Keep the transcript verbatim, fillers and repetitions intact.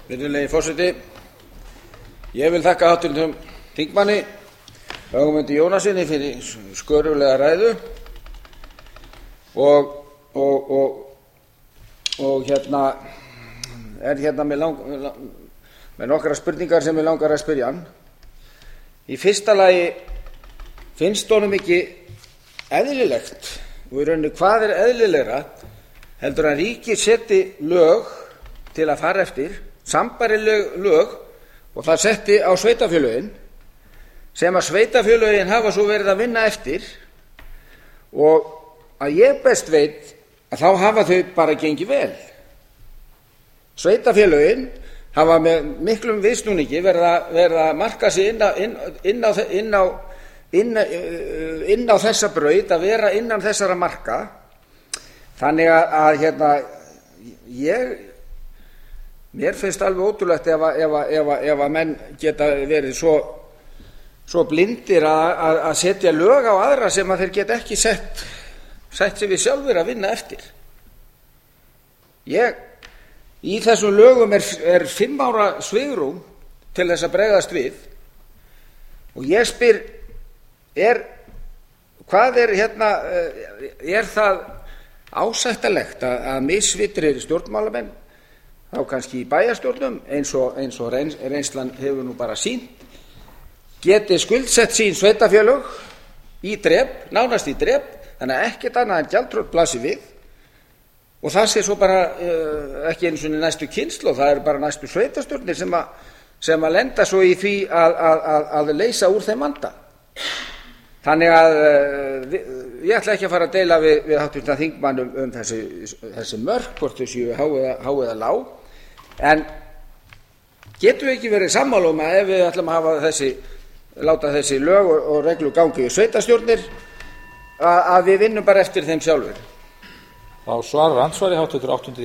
Virðulegi forseti. Ég vil þakka háttvirtum þingmanni Ögmundi Jónassyni fyrir skörulega ræðu og, og, og, og hérna er hérna með, lang, með nokkra spurningar sem ég langar að spyrja hann. Í fyrsta lagi, finnst honum ekki eðlilegt, og í rauninni hvað er eðlilegra, heldur að ríkið setji lög til að fara eftir, sambærileg lög, og það setti á sveitarfélögin, sem að sveitarfélögin hafa svo verið að vinna eftir, og að ég best veit að þá hafa þau bara gengið vel. Sveitarfélögin hafa með miklum viðsnúningi verið að, verið að marka sig inn á, inn, inn á, inn á, inn, inn á þessa braut, að vera innan þessara marka. Þannig að, að hérna, ég, mér finnst alveg ótrúlegt ef að, ef að, ef að, ef að menn geta verið svo, svo blindir að, að, að setja lög á aðra sem að þeir geta ekki sett, sett sig við sjálfur að vinna eftir. Ég, í þessum lögum er, er fimm ára svigrúm til þess að bregðast við, og ég spyr, er, hvað er hérna, er það ásættanlegt að, að misvitrir stjórnmálamenn, þá kannski í bæjarstjórnum, eins og, eins og reyns, reynslan hefur nú bara sýnt, geti skuldsett sín sveitarfélög í drep, nánast í drep, þannig að ekkert annað en gjaldþrot blasi við, og það sé svo bara uh, ekki einu svona næstu kynslóð, það eru bara næstu sveitarstjórnir sem að, sem að lenda svo í því að, að, að, að leysa úr þeim vanda. Þannig að uh, við, ég ætla ekki að fara að deila við, við háttvirtan þingmann um, um þessi, þessi mörk, hvort þau séu há eða, há eða lág, en getum við ekki verið sammála um að ef við ætlum að hafa þessi, láta þessi lög og, og reglu gangi í sveitarstjórnir, að, að við vinnum bara eftir þeim sjálfur. Þá svarar andsvari háttvirtur áttunda